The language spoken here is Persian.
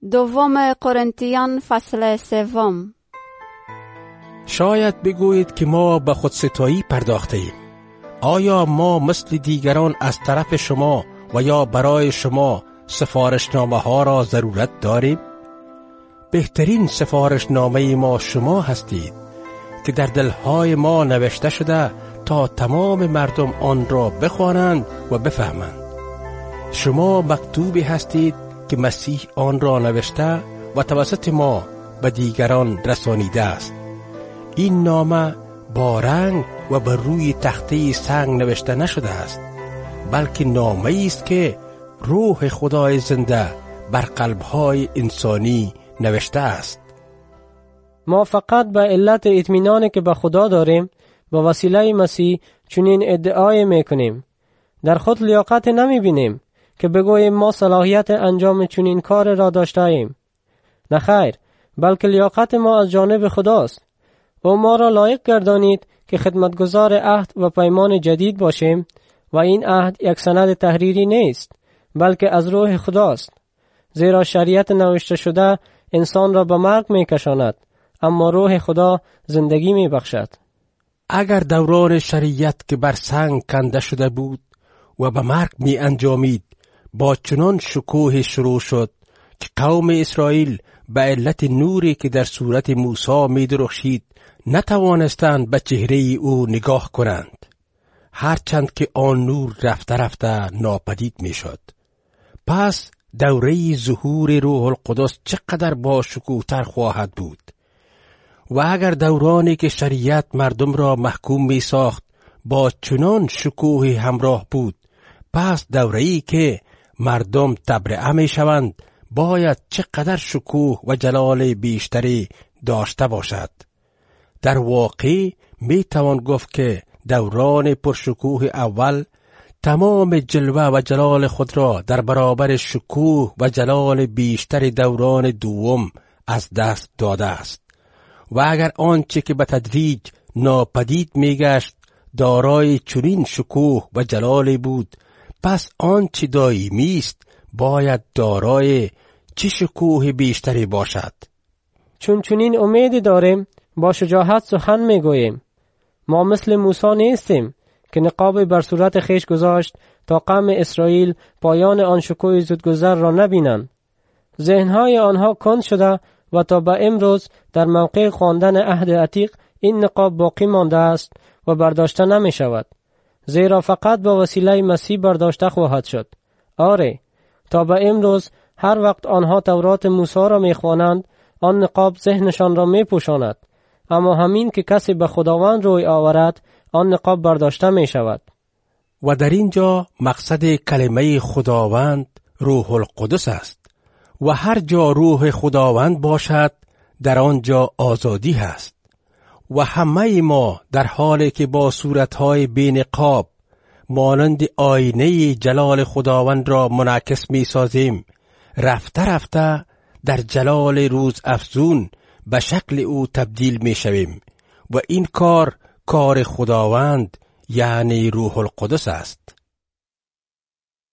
دوم قرنتیان فصل 3. شاید بگویید که ما به خودستایی پرداخته ایم. آیا ما مثل دیگران از طرف شما و یا برای شما سفارشنامه ها را ضرورت داریم؟ بهترین سفارشنامه ما شما هستید که در دلهای ما نوشته شده تا تمام مردم آن را بخوانند و بفهمند. شما مکتوبی هستید که مسیح آن را نوشته و توسط ما به دیگران رسانیده است. این نامه با رنگ و بر روی تخته سنگ نوشته نشده است، بلکه نامه‌ای است که روح خدای زنده بر قلب‌های انسانی نوشته است. ما فقط به علت اطمینانی که به خدا داریم با وسیله مسیح چنین ادعای میکنیم. در خود لیاقت نمیبینیم که بگوییم ما صلاحیت انجام چنین کار را داشته ایم. نه خیر، بلکه لیاقت ما از جانب خداست. او ما را لایق گردانید که خدمتگزار عهد و پیمان جدید باشیم و این عهد یک سند تحریری نیست، بلکه از روح خداست. زیرا شریعت نوشته شده انسان را به مرگ میکشاند، اما روح خدا زندگی میبخشد. اگر دوران شریعت که بر سنگ کنده شده بود و به مرگ می انجامید با چنان شکوه شروع شد که قوم اسرائیل به علت نوری که در صورت موسی می درخشید نتوانستند به چهره او نگاه کنند، هرچند که آن نور رفته رفته ناپدید می شد. پس دوره ظهور روح القدس چقدر با شکوه‌تر خواهد بود. و اگر دورانی که شریعت مردم را محکوم می ساخت با چنان شکوه همراه بود، پس دوره‌ای که مردم تبرئه می شوند باید چقدر شکوه و جلال بیشتری داشته باشد. در واقع می توان گفت که دوران پرشکوه اول تمام جلوه و جلال خود را در برابر شکوه و جلال بیشتر دوران دوم از دست داده است. و اگر آنچه که به تدریج ناپدید می گشت دارای چنین شکوه و جلالی بود، پس آنچه دائمی است باید دارای چه شکوه بیشتری باشد. چون چنین امیدی داریم با شجاعت سخن می گوییم. ما مثل موسی نیستیم که نقاب بر صورت خیش گذاشت تا قوم اسرائیل پایان آن شکوه زودگذر را نبینند. ذهنهای آنها کند شده و تا به امروز در موقع خواندن عهد عتیق این نقاب باقی مانده است و برداشته نمی شود، زیرا فقط با وسیله مسیح برداشته خواهد شد. آره، تا به امروز هر وقت آنها تورات موسی را می خوانند آن نقاب ذهنشان را می پوشاند، اما همین که کسی به خداوند روی آورد آن نقاب برداشته می شود. و در اینجا مقصد کلمه خداوند روح القدس است و هر جا روح خداوند باشد در آنجا آزادی هست. و همه ما در حالی که با صورتهای بی‌نقاب مانند آینه جلال خداوند را منعکس می سازیم، رفته رفته در جلال روز افزون به شکل او تبدیل می شویم و این کار خداوند یعنی روح القدس است.